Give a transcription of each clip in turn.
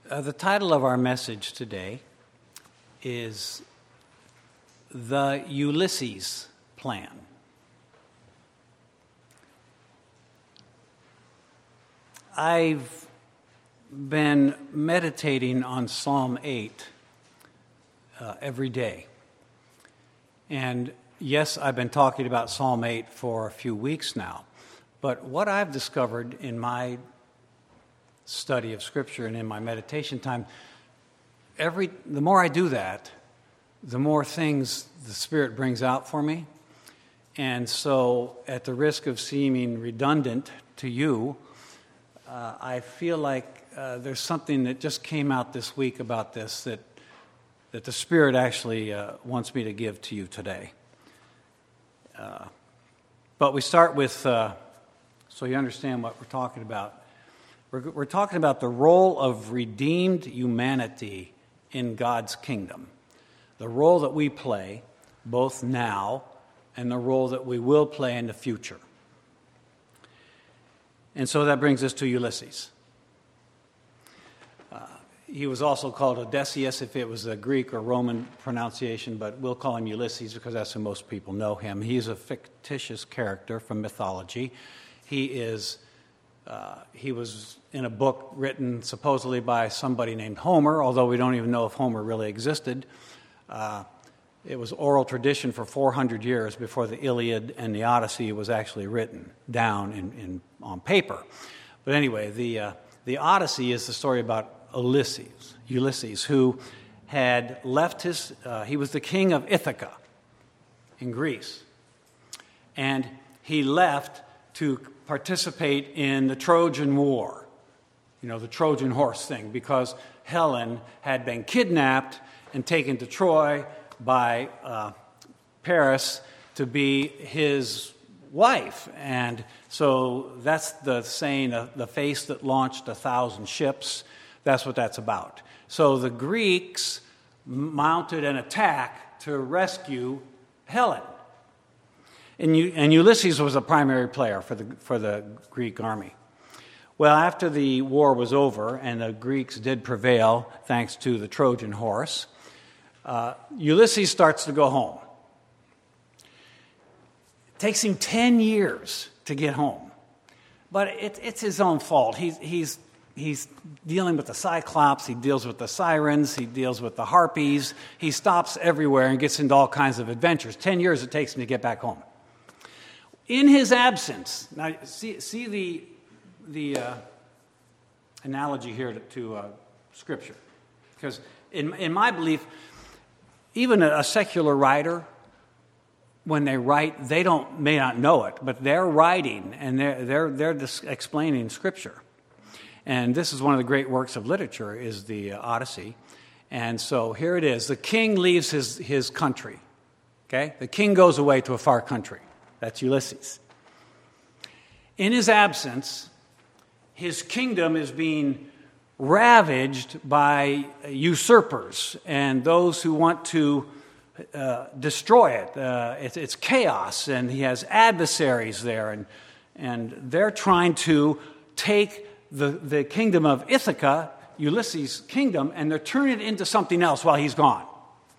The title of our message today is The Ulysses Plan. I've been meditating on Psalm 8 every day. And yes, I've been talking about Psalm 8 for a few weeks now. But what I've discovered in my study of Scripture and in my meditation time, the more I do that, the more things the Spirit brings out for me. And so, at the risk of seeming redundant to you, I feel like there's something that just came out this week about this that the Spirit actually wants me to give to you today. But we start with, so you understand what we're talking about. We're talking about the role of redeemed humanity in God's kingdom. The role that we play, both now and the role that we will play in the future. And so that brings us to Ulysses. He was also called Odysseus if it was a Greek or Roman pronunciation, but we'll call him Ulysses because that's how most people know him. He's a fictitious character from mythology. He was in a book written supposedly by somebody named Homer, although we don't even know if Homer really existed. It was oral tradition for 400 years before the Iliad and the Odyssey was actually written down on paper. But anyway, the Odyssey is the story about Ulysses, who had left he was the king of Ithaca in Greece. And he left to participate in the Trojan War, the Trojan horse thing, because Helen had been kidnapped and taken to Troy by Paris to be his wife. And so that's the saying, the face that launched 1,000 ships. That's what that's about. So the Greeks mounted an attack to rescue Helen. And Ulysses was a primary player for the Greek army. Well, after the war was over and the Greeks did prevail thanks to the Trojan horse, Ulysses starts to go home. It takes him 10 years to get home. But it's his own fault. He's dealing with the Cyclops, he deals with the Sirens, he deals with the Harpies. He stops everywhere and gets into all kinds of adventures. 10 years it takes him to get back home. In his absence, now see the analogy here to Scripture. Because in my belief, even a secular writer, when they write, they may not know it, but they're writing and they're just explaining Scripture. And this is one of the great works of literature, is the Odyssey. And so here it is. The king leaves his country. Okay? The king goes away to a far country. That's Ulysses. In his absence, his kingdom is being ravaged by usurpers and those who want to destroy it. It's chaos, and he has adversaries there, and they're trying to take the kingdom of Ithaca, Ulysses' kingdom, and they're turning it into something else while he's gone.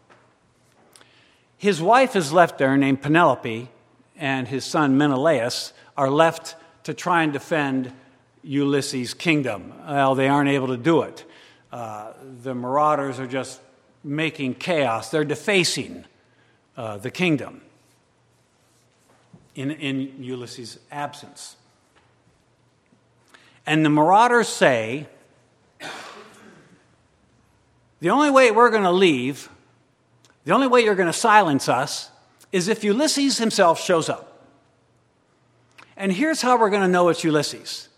His wife is left there named Penelope, and his son Menelaus are left to try and defend Ulysses' kingdom. Well, they aren't able to do it. The marauders are just making chaos. They're defacing the kingdom in Ulysses' absence. And the marauders say, the only way we're going to leave, the only way you're going to silence us, is if Ulysses himself shows up. And here's how we're going to know it's Ulysses.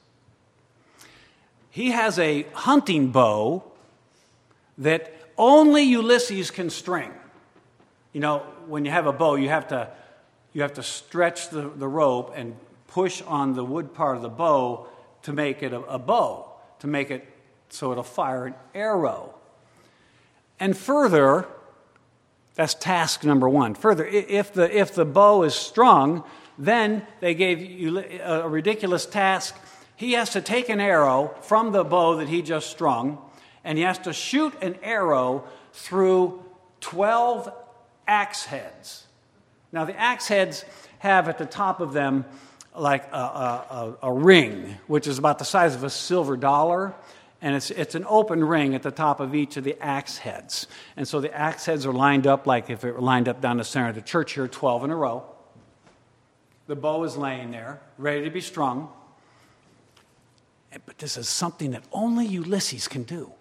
He has a hunting bow that only Ulysses can string. When you have a bow, you have to stretch the rope and push on the wood part of the bow to make it a bow, to make it so it'll fire an arrow. And further, that's task number one. Further, if the bow is strung, then they gave a ridiculous task. He has to take an arrow from the bow that he just strung And he has to shoot an arrow through 12 axe heads. Now, the axe heads have at the top of them like a ring, which is about the size of a silver dollar. And it's an open ring at the top of each of the axe heads. And so the axe heads are lined up like if it were lined up down the center of the church here, 12 in a row. The bow is laying there, ready to be strung. But this is something that only Ulysses can do.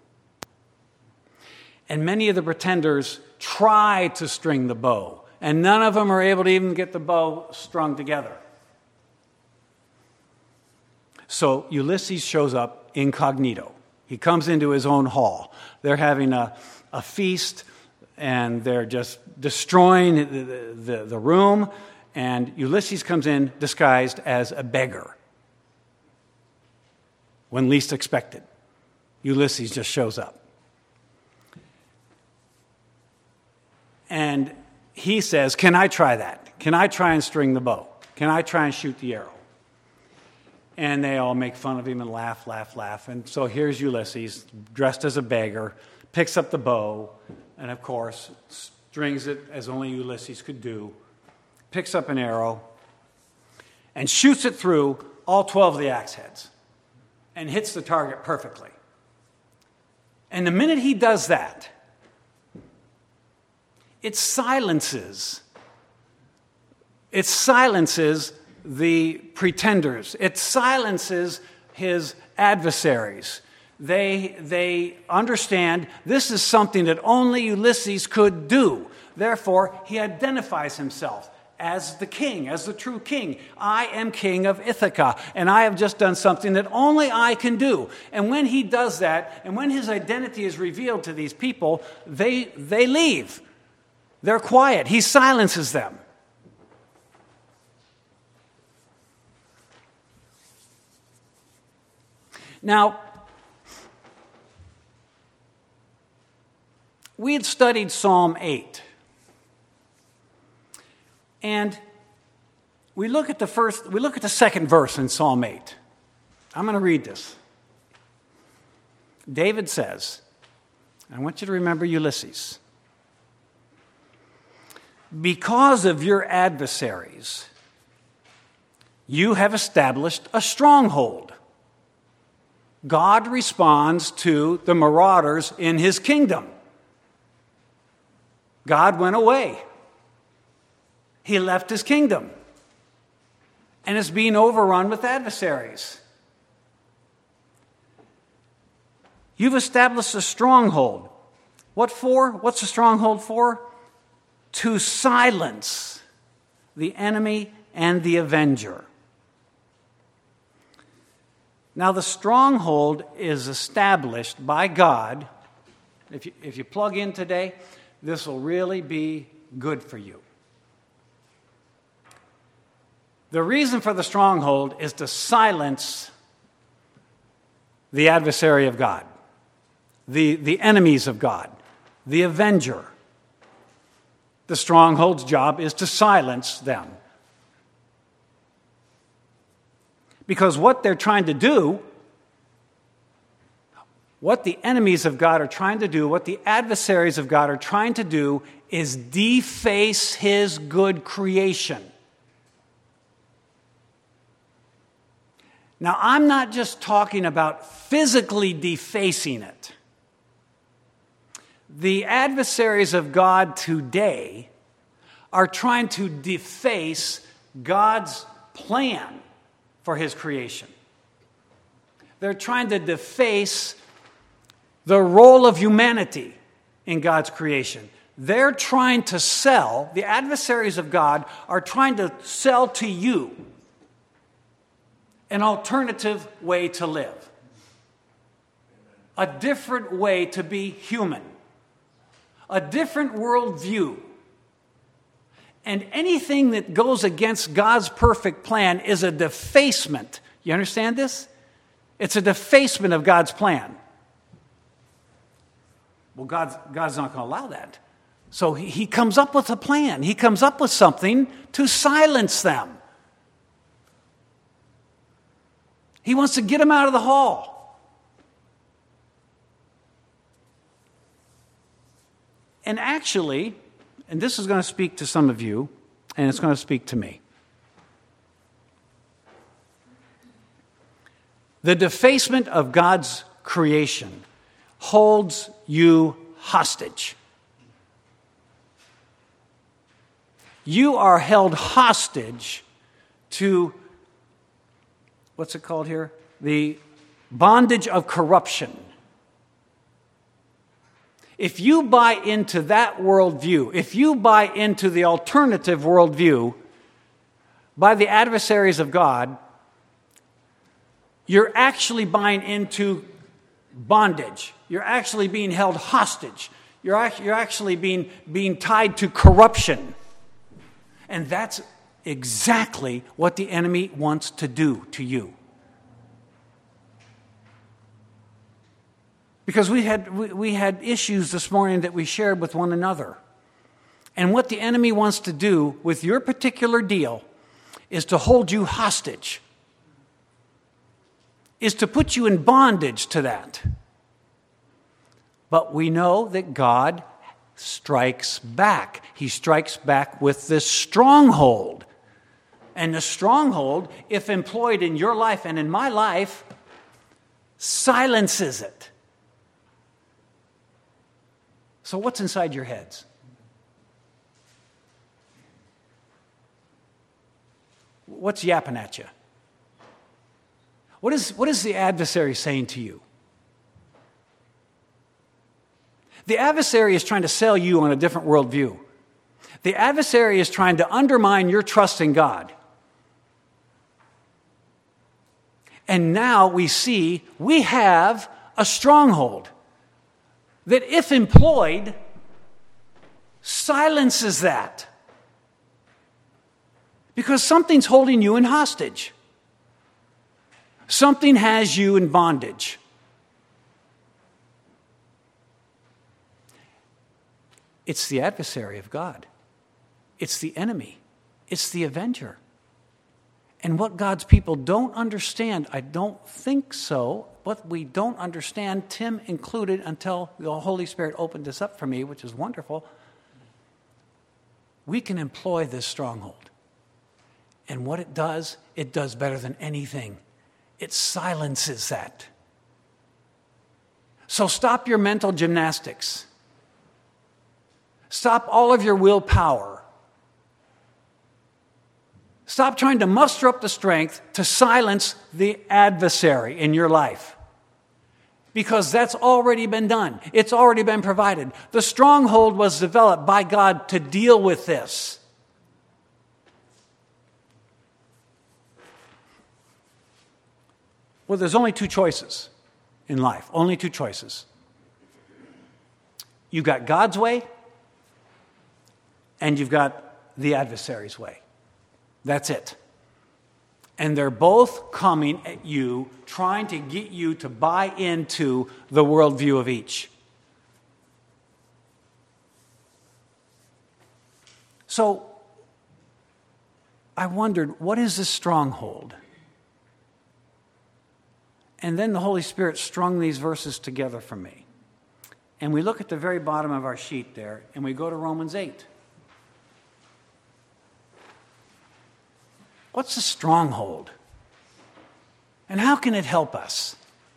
And many of the pretenders try to string the bow, and none of them are able to even get the bow strung together. So Ulysses shows up incognito. He comes into his own hall. They're having a feast, and they're just destroying the room. And Ulysses comes in disguised as a beggar. When least expected, Ulysses just shows up. And he says, "Can I try that? Can I try and string the bow? Can I try and shoot the arrow?" And they all make fun of him and laugh. And so here's Ulysses, dressed as a beggar, picks up the bow, and of course, strings it as only Ulysses could do, picks up an arrow, and shoots it through all 12 of the axe heads, and hits the target perfectly. And the minute he does that, it silences the pretenders. It silences his adversaries. They understand this is something that only Ulysses could do. Therefore, he identifies himself as the king, as the true king. I am king of Ithaca, and I have just done something that only I can do. And when he does that, and when his identity is revealed to these people, they leave. They're quiet. He silences them. Now, we had studied Psalm 8. And we look at the second verse in Psalm 8. I'm going to read this. David says, I want you to remember Ulysses. Because of your adversaries, you have established a stronghold. God responds to the marauders in his kingdom. God went away. He left his kingdom and is being overrun with adversaries. You've established a stronghold. What for? What's a stronghold for? To silence the enemy and the avenger. Now, the stronghold is established by God. If you plug in today, this will really be good for you. The reason for the stronghold is to silence the adversary of God, the enemies of God, the avenger. The stronghold's job is to silence them. Because what they're trying to do, what the enemies of God are trying to do, what the adversaries of God are trying to do, is deface his good creation. Now, I'm not just talking about physically defacing it. The adversaries of God today are trying to deface God's plan for his creation. They're trying to deface the role of humanity in God's creation. They're trying to sell, the adversaries of God are trying to sell to you an alternative way to live, a different way to be human, a different worldview. And anything that goes against God's perfect plan is a defacement. You understand this? It's a defacement of God's plan. Well, God's not going to allow that. So he comes up with a plan. He comes up with something to silence them. He wants to get them out of the hall. And actually, and this is going to speak to some of you, and it's going to speak to me. The defacement of God's creation holds you hostage. You are held hostage to, what's it called here? The bondage of corruption. If you buy into that worldview, if you buy into the alternative worldview by the adversaries of God, you're actually buying into bondage. You're actually being held hostage. You're actually being tied to corruption. And that's exactly what the enemy wants to do to you. Because we had issues this morning that we shared with one another. And what the enemy wants to do with your particular deal is to hold you hostage, is to put you in bondage to that. But we know that God strikes back. He strikes back with this stronghold. And the stronghold, if employed in your life and in my life, silences it. So what's inside your heads? What's yapping at you? What is the adversary saying to you? The adversary is trying to sell you on a different worldview. The adversary is trying to undermine your trust in God. And now we see we have a stronghold that, if employed, silences that. Because something's holding you in hostage. Something has you in bondage. It's the adversary of God. It's the enemy. It's the avenger. And what God's people don't understand, I don't think so, but we don't understand, Tim included, until the Holy Spirit opened this up for me, which is wonderful. We can employ this stronghold. And what it does better than anything. It silences that. So stop your mental gymnastics. Stop all of your willpower. Stop trying to muster up the strength to silence the adversary in your life. Because that's already been done. It's already been provided. The stronghold was developed by God to deal with this. Well, there's only two choices in life. Only two choices. You've got God's way, and you've got the adversary's way. That's it. And they're both coming at you, trying to get you to buy into the worldview of each. So, I wondered, what is this stronghold? And then the Holy Spirit strung these verses together for me. And we look at the very bottom of our sheet there, and we go to Romans 8. What's a stronghold? And how can it help us?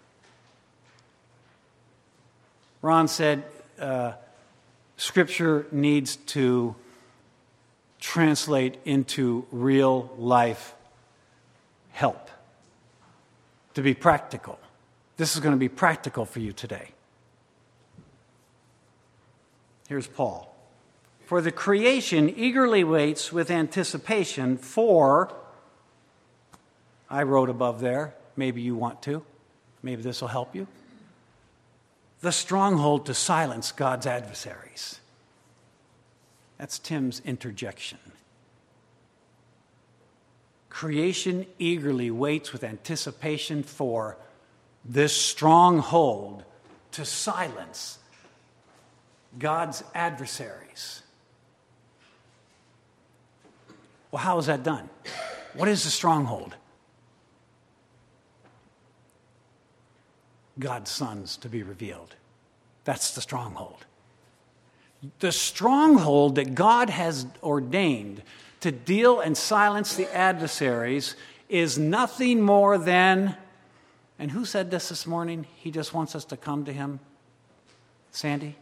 Ron said Scripture needs to translate into real life help, to be practical. This is going to be practical for you today. Here's Paul. For the creation eagerly waits with anticipation for, I wrote above there, maybe you want to, maybe this will help you, the stronghold to silence God's adversaries. That's Tim's interjection. Creation eagerly waits with anticipation for this stronghold to silence God's adversaries. Well, how is that done? What is the stronghold? God's sons to be revealed. That's the stronghold. The stronghold that God has ordained to deal and silence the adversaries is nothing more than, and who said this morning? He just wants us to come to him. Sandy?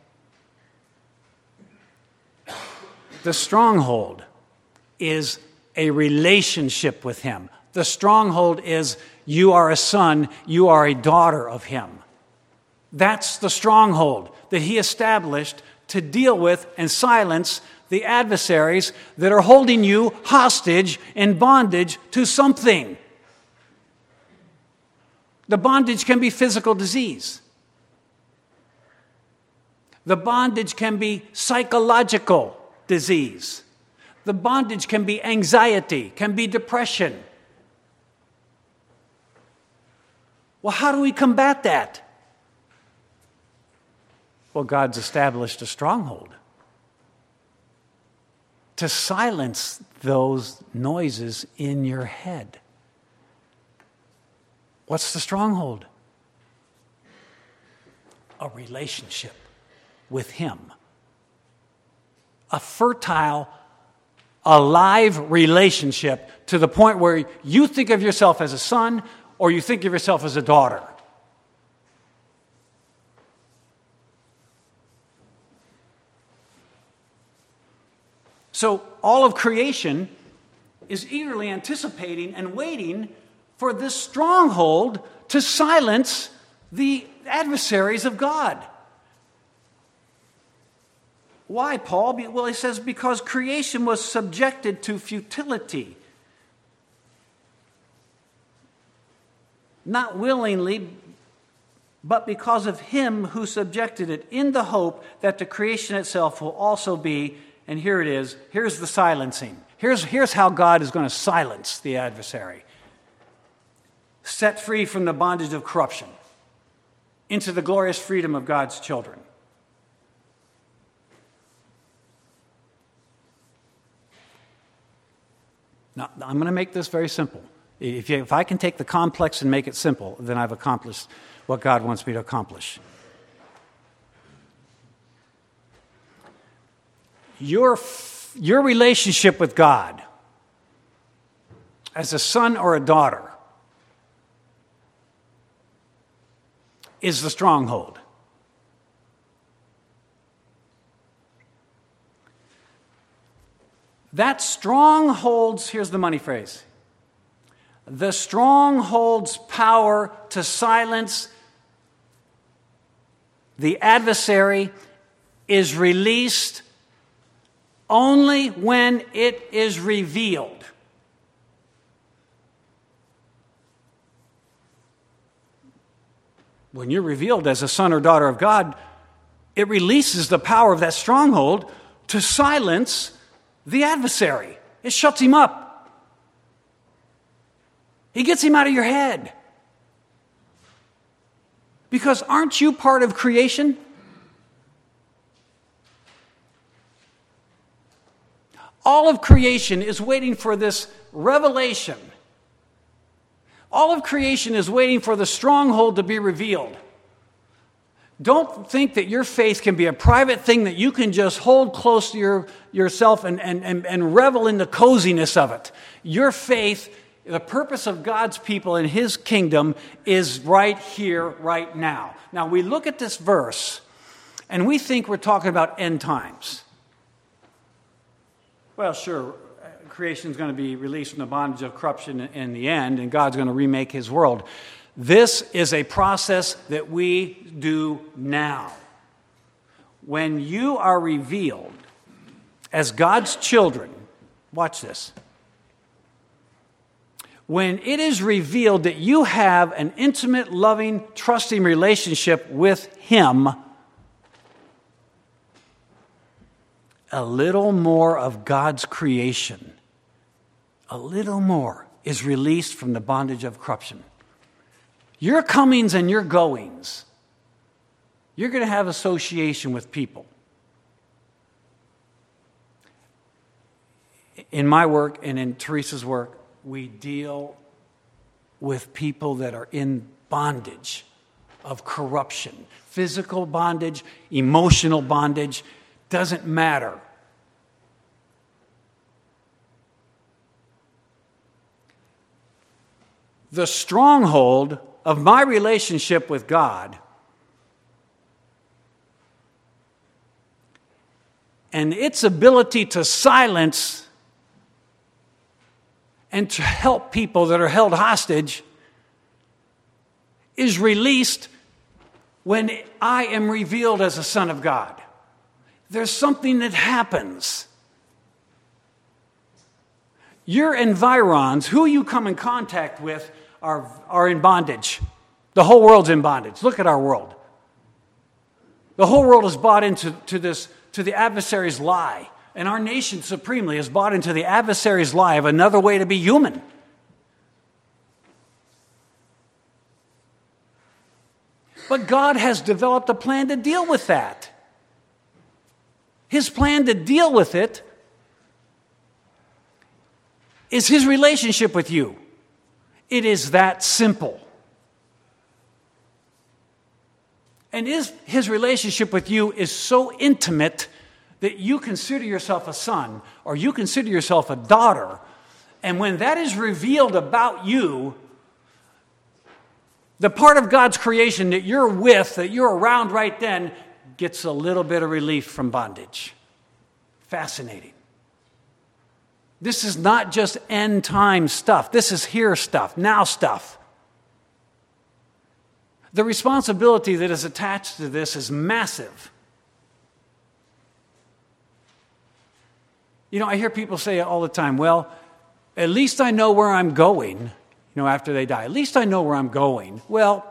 The stronghold is a relationship with him. The stronghold is you are a son, you are a daughter of him. That's the stronghold that he established to deal with and silence the adversaries that are holding you hostage in bondage to something. The bondage can be physical disease. The bondage can be psychological disease. The bondage can be anxiety, can be depression. Well, how do we combat that? Well, God's established a stronghold to silence those noises in your head. What's the stronghold? A relationship with him. A fertile, alive relationship to the point where you think of yourself as a son or you think of yourself as a daughter. So all of creation is eagerly anticipating and waiting for this stronghold to silence the adversaries of God. Why, Paul? Well, he says, because creation was subjected to futility. Not willingly, but because of him who subjected it, in the hope that the creation itself will also be, and here it is, here's the silencing. Here's how God is going to silence the adversary. Set free from the bondage of corruption into the glorious freedom of God's children. Now, I'm going to make this very simple. If I can take the complex and make it simple, then I've accomplished what God wants me to accomplish. Your relationship with God as a son or a daughter is the stronghold. That strongholds, here's the money phrase, the stronghold's power to silence the adversary is released only when it is revealed. When you're revealed as a son or daughter of God, it releases the power of that stronghold to silence the adversary. It shuts him up. He gets him out of your head. Because aren't you part of creation? All of creation is waiting for this revelation. All of creation is waiting for the stronghold to be revealed. Don't think that your faith can be a private thing that you can just hold close to yourself and revel in the coziness of it. Your faith, the purpose of God's people in his kingdom, is right here, right now. Now, we look at this verse, and we think we're talking about end times. Well, sure, creation is going to be released from the bondage of corruption in the end, and God's going to remake his world. This is a process that we do now. When you are revealed as God's children, watch this. When it is revealed that you have an intimate, loving, trusting relationship with him, a little more of God's creation, a little more is released from the bondage of corruption. Your comings and your goings, you're going to have association with people. In my work and in Teresa's work, we deal with people that are in bondage of corruption, physical bondage, emotional bondage, doesn't matter. The stronghold of my relationship with God and its ability to silence and to help people that are held hostage is released when I am revealed as a son of God. There's something that happens. Your environs, who you come in contact with, are in bondage. The whole world's in bondage. Look at our world. The whole world is bought into the adversary's lie. And our nation supremely is bought into the adversary's lie of another way to be human. But God has developed a plan to deal with that. His plan to deal with it is His relationship with you. It is that simple. And His relationship with you is so intimate that you consider yourself a son or you consider yourself a daughter. And when that is revealed about you, the part of God's creation that you're with, that you're around right then, gets a little bit of relief from bondage. Fascinating. This is not just end time stuff. This is here stuff, now stuff. The responsibility that is attached to this is massive. You know, I hear people say all the time, well, at least I know where I'm going, after they die. At least I know where I'm going. Well,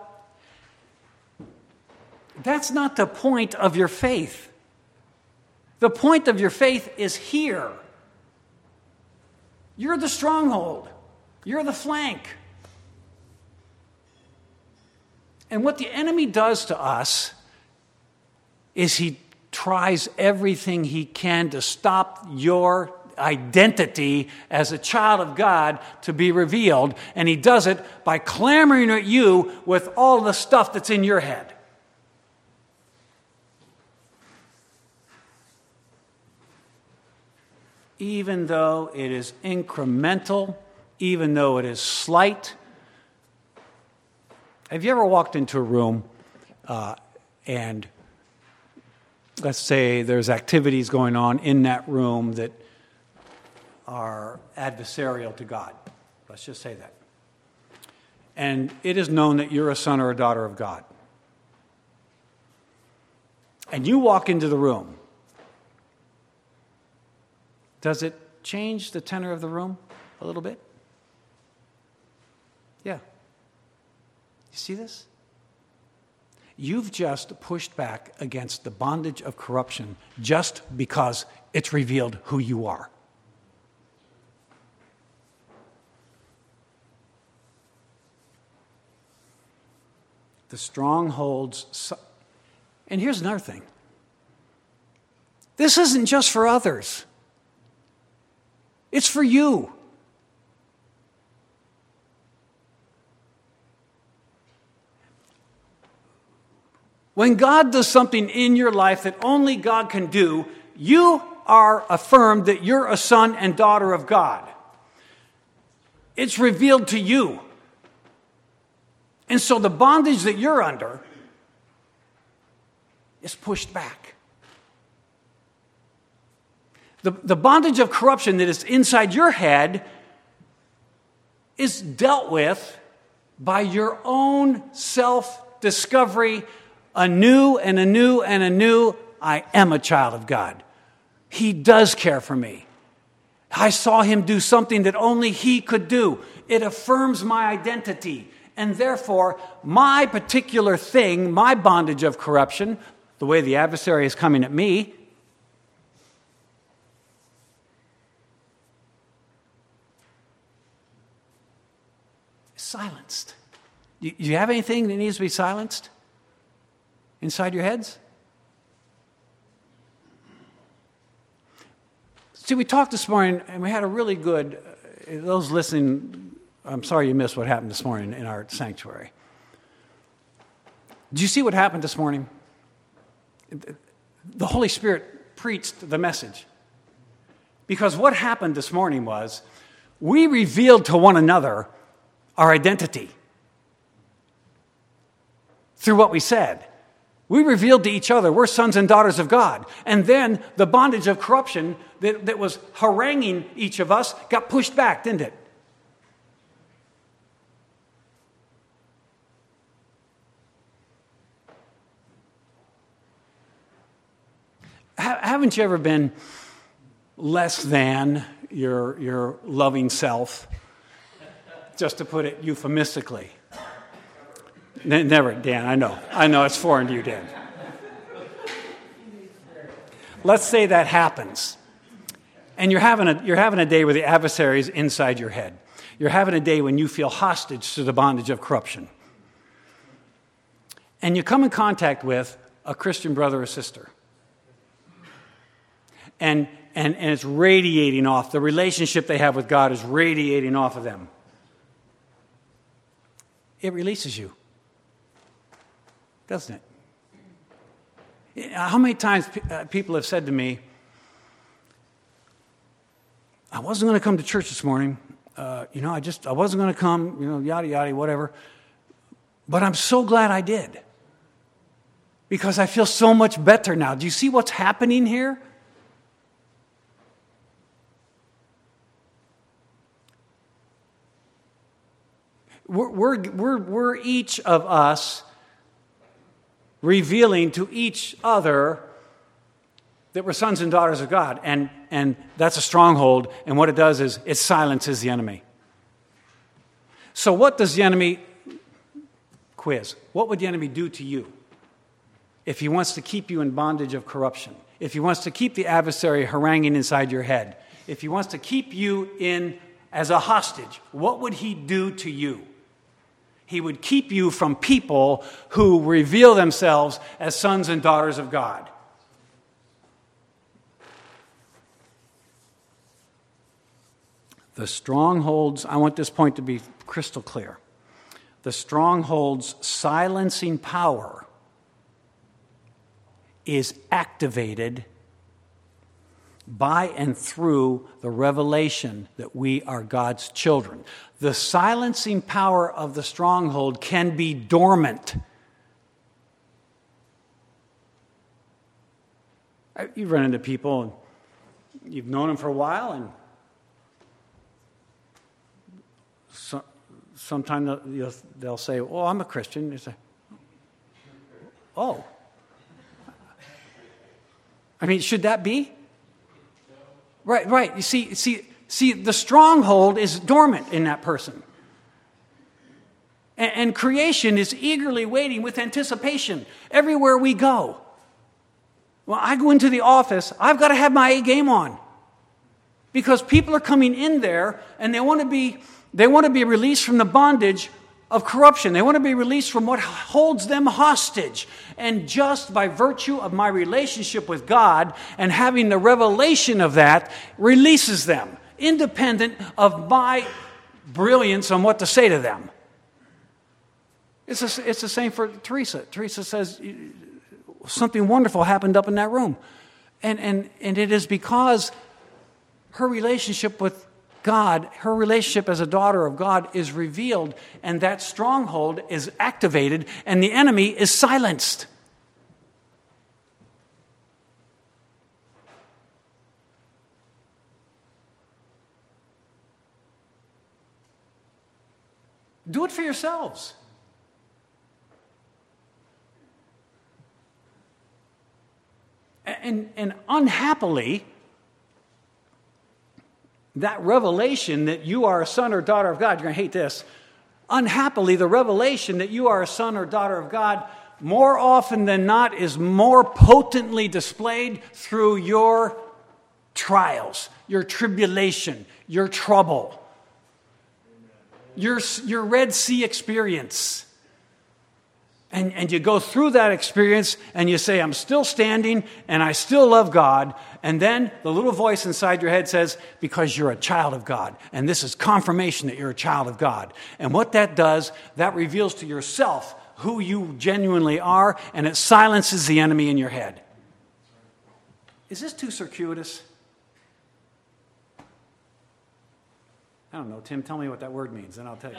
that's not the point of your faith. The point of your faith is here. You're the stronghold. You're the flank. And what the enemy does to us is he tries everything he can to stop your identity as a child of God to be revealed. And he does it by clamoring at you with all the stuff that's in your head. Even though it is incremental, even though it is slight. Have you ever walked into a room and let's say there's activities going on in that room that are adversarial to God? Let's just say that. And it is known that you're a son or a daughter of God. And you walk into the room. Does it change the tenor of the room a little bit? Yeah. You see this? You've just pushed back against the bondage of corruption just because it's revealed who you are. The strongholds. And here's another thing. This isn't just for others. It's for you. When God does something in your life that only God can do, you are affirmed that you're a son and daughter of God. It's revealed to you. And so the bondage that you're under is pushed back. The bondage of corruption that is inside your head is dealt with by your own self-discovery, anew and anew and anew. I am a child of God. He does care for me. I saw Him do something that only He could do. It affirms my identity. And therefore, my particular thing, my bondage of corruption, the way the adversary is coming at me, silenced. Do you have anything that needs to be silenced inside your heads? See, we talked this morning, and we had a really good, those listening, I'm sorry you missed what happened this morning in our sanctuary. Did you see what happened this morning? The Holy Spirit preached the message. Because what happened this morning was we revealed to one another our identity through what we said. We revealed to each other we're sons and daughters of God. And then the bondage of corruption that was haranguing each of us got pushed back, didn't it? Haven't you ever been less than your loving self, just to put it euphemistically? Never, Dan, I know it's foreign to you, Dan. Let's say that happens, and you're having a day where the adversary is inside your head. You're having a day when you feel hostage to the bondage of corruption. And you come in contact with a Christian brother or sister. And it's radiating off. The relationship they have with God is radiating off of them. It releases you, doesn't it? How many times people have said to me, I wasn't going to come to church this morning. I wasn't going to come, yada, yada, whatever. But I'm so glad I did. Because I feel so much better now. Do you see what's happening here? We're each of us revealing to each other that we're sons and daughters of God. And that's a stronghold. And what it does is it silences the enemy. So what does the enemy, quiz, what would the enemy do to you if he wants to keep you in bondage of corruption? If he wants to keep the adversary haranguing inside your head? If he wants to keep you in as a hostage, what would he do to you? He would keep you from people who reveal themselves as sons and daughters of God. The strongholds, I want this point to be crystal clear. The stronghold's silencing power is activated by and through the revelation that we are God's children. The silencing power of the stronghold can be dormant. You've run into people, and you've known them for a while, and sometimes they'll say, "Oh, I'm a Christian." You say, "Oh." I mean, should that be? Right. You see, the stronghold is dormant in that person. And creation is eagerly waiting with anticipation everywhere we go. Well, I go into the office, I've got to have my A game on. Because people are coming in there and they want to be released from the bondage of corruption. They want to be released from what holds them hostage. And just by virtue of my relationship with God and having the revelation of that, releases them, independent of my brilliance on what to say to them. It's the same for Teresa. Teresa says, something wonderful happened up in that room. And it is because her relationship with God, her relationship as a daughter of God is revealed, and that stronghold is activated, and the enemy is silenced. Do it for yourselves. And unhappily, that revelation that you are a son or daughter of God, you're going to hate this. Unhappily, the revelation that you are a son or daughter of God, more often than not, is more potently displayed through your trials, your tribulation, your trouble, your Red Sea experience. And you go through that experience and you say, I'm still standing and I still love God. And then the little voice inside your head says, because you're a child of God. And this is confirmation that you're a child of God. And what that does, that reveals to yourself who you genuinely are, and it silences the enemy in your head. Is this too circuitous? I don't know. Tim, tell me what that word means, and I'll tell you.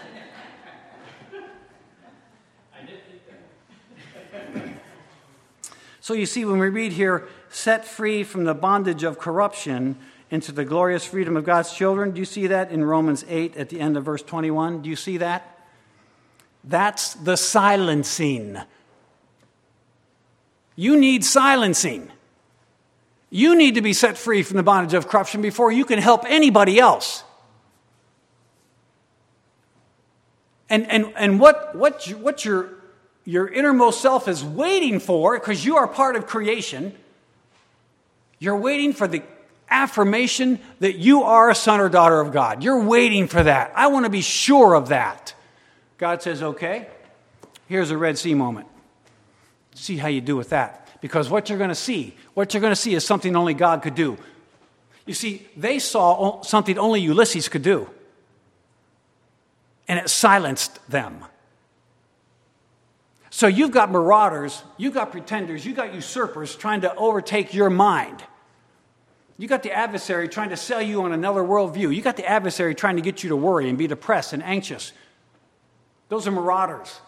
I did think that. So you see, when we read here, set free from the bondage of corruption into the glorious freedom of God's children, do you see that in Romans 8 at the end of verse 21? Do you see that? That's the silencing. You need silencing. You need to be set free from the bondage of corruption before you can help anybody else. And what your innermost self is waiting for, because you are part of creation, you're waiting for the affirmation that you are a son or daughter of God. You're waiting for that. I want to be sure of that. God says, okay, here's a Red Sea moment. See how you do with that. Because what you're going to see is something only God could do. You see, they saw something only Ulysses could do. And it silenced them. So you've got marauders, you've got pretenders, you've got usurpers trying to overtake your mind. You got the adversary trying to sell you on another worldview. You got the adversary trying to get you to worry and be depressed and anxious. Those are marauders.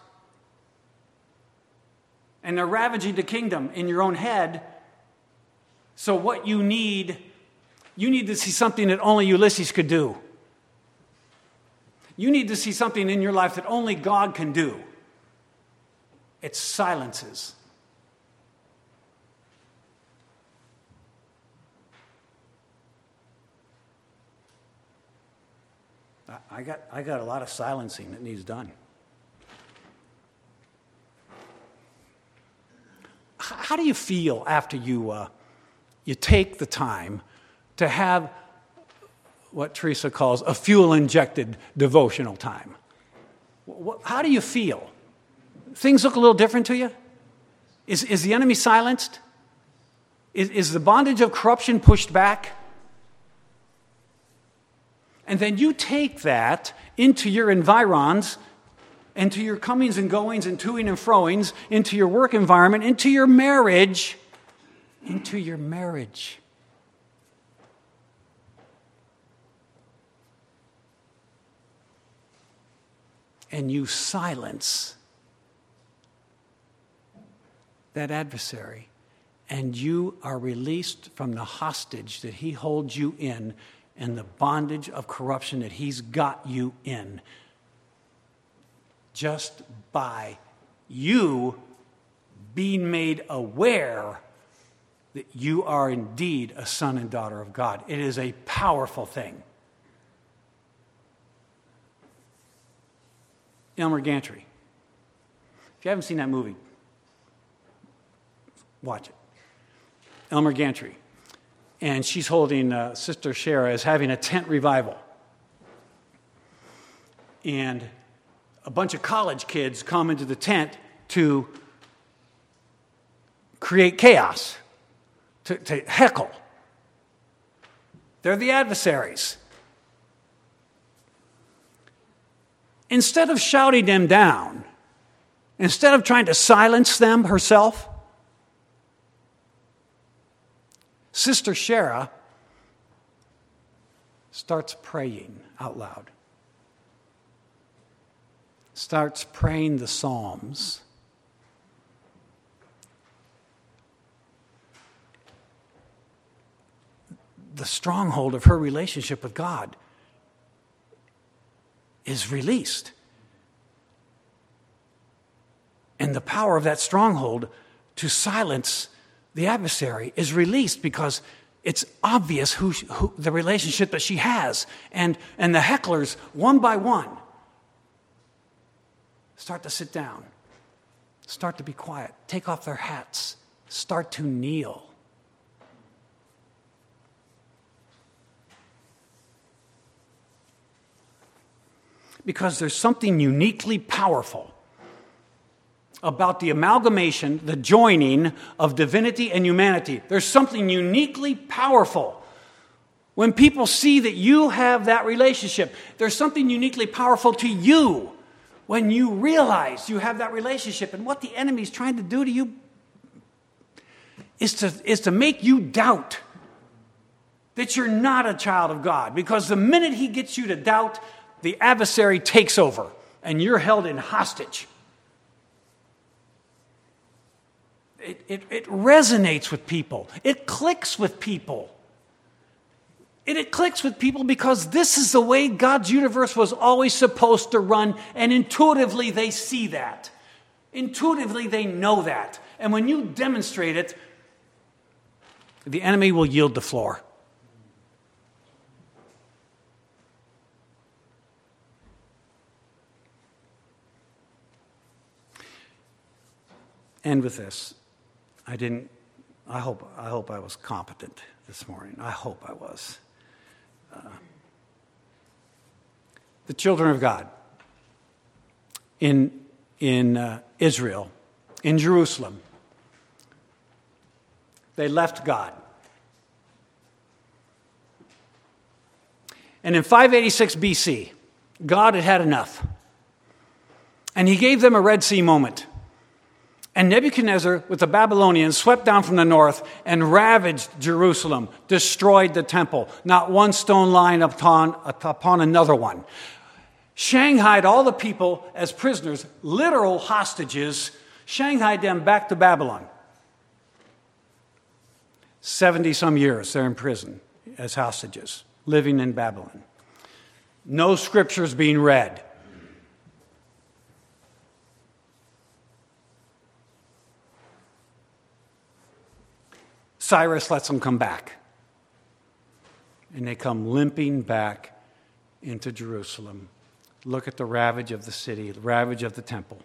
And they're ravaging the kingdom in your own head. So what you need to see something that only Ulysses could do. You need to see something in your life that only God can do. It silences. I got a lot of silencing that needs done. How do you feel after you take the time to have what Teresa calls a fuel-injected devotional time? How do you feel? Things look a little different to you? Is the enemy silenced? Is the bondage of corruption pushed back? And then you take that into your environs, into your comings and goings and toing and froings, into your work environment, into your marriage. And you silence that adversary, and you are released from the hostage that he holds you in and the bondage of corruption that he's got you in, just by you being made aware that you are indeed a son and daughter of God. It is a powerful thing. Elmer Gantry. If you haven't seen that movie, watch it. Elmer Gantry. And she's holding Sister Shara as having a tent revival. And a bunch of college kids come into the tent to create chaos, to heckle. They're the adversaries. Instead of shouting them down, instead of trying to silence them herself, Sister Shara starts praying out loud. Starts praying the Psalms. The stronghold of her relationship with God is released. And the power of that stronghold to silence the adversary is released because it's obvious who the relationship that she has. And the hecklers, one by one, start to sit down, start to be quiet, take off their hats, start to kneel. Because there's something uniquely powerful about the amalgamation, the joining of divinity and humanity. There's something uniquely powerful. When people see that you have that relationship, there's something uniquely powerful to you when you realize you have that relationship. And what the enemy's trying to do to you, is to make you doubt that you're not a child of God. Because the minute he gets you to doubt, the adversary takes over and you're held in hostage. It resonates with people. It clicks with people. It clicks with people because this is the way God's universe was always supposed to run, and intuitively they see that. Intuitively they know that. And when you demonstrate it, the enemy will yield the floor. End with this. I hope I was competent this morning. I hope I was. The children of God in Israel, in Jerusalem, they left God. And in 586 BC, God had had enough. And he gave them a Red Sea moment. And Nebuchadnezzar, with the Babylonians, swept down from the north and ravaged Jerusalem, destroyed the temple, not one stone lying upon another one. Shanghaied all the people as prisoners, literal hostages, shanghaied them back to Babylon. 70-some years they're in prison as hostages, living in Babylon. No scriptures being read. Cyrus lets them come back. And they come limping back into Jerusalem. Look at the ravage of the city, the ravage of the temple.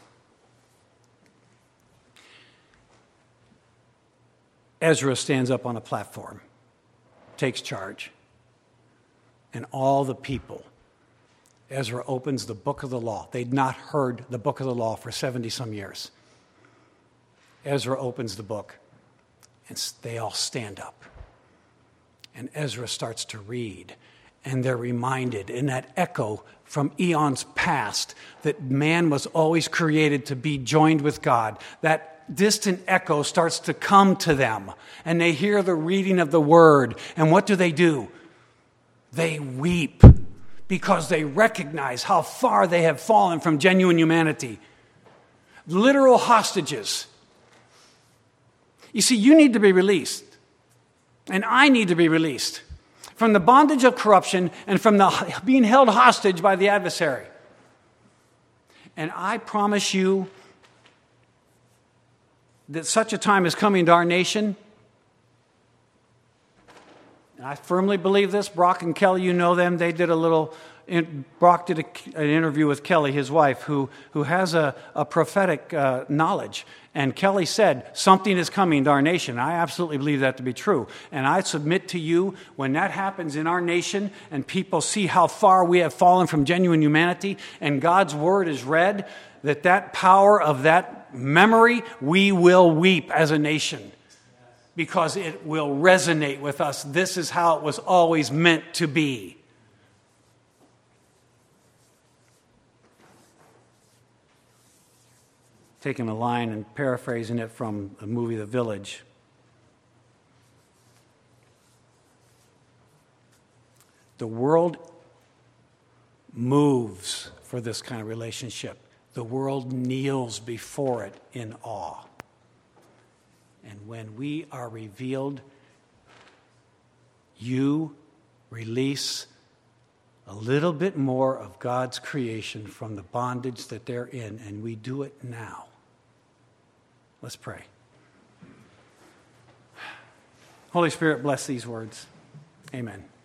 Ezra stands up on a platform, takes charge. And all the people, Ezra opens the book of the law. They'd not heard the book of the law for 70-some years. Ezra opens the book. And they all stand up. And Ezra starts to read. And they're reminded in that echo from eons past that man was always created to be joined with God. That distant echo starts to come to them. And they hear the reading of the word. And what do? They weep because they recognize how far they have fallen from genuine humanity. Literal hostages. You see, you need to be released, and I need to be released from the bondage of corruption and from the being held hostage by the adversary. And I promise you that such a time is coming to our nation. And I firmly believe this. Brock and Kelly, you know them. They did Brock did an interview with Kelly, his wife, who has a prophetic knowledge. And Kelly said, something is coming to our nation. I absolutely believe that to be true. And I submit to you, when that happens in our nation and people see how far we have fallen from genuine humanity and God's word is read, that power of that memory, we will weep as a nation because it will resonate with us. This is how it was always meant to be. Taking a line and paraphrasing it from the movie The Village. The world moves for this kind of relationship. The world kneels before it in awe. And when we are revealed, you release a little bit more of God's creation from the bondage that they're in, and we do it now. Let's pray. Holy Spirit, bless these words. Amen.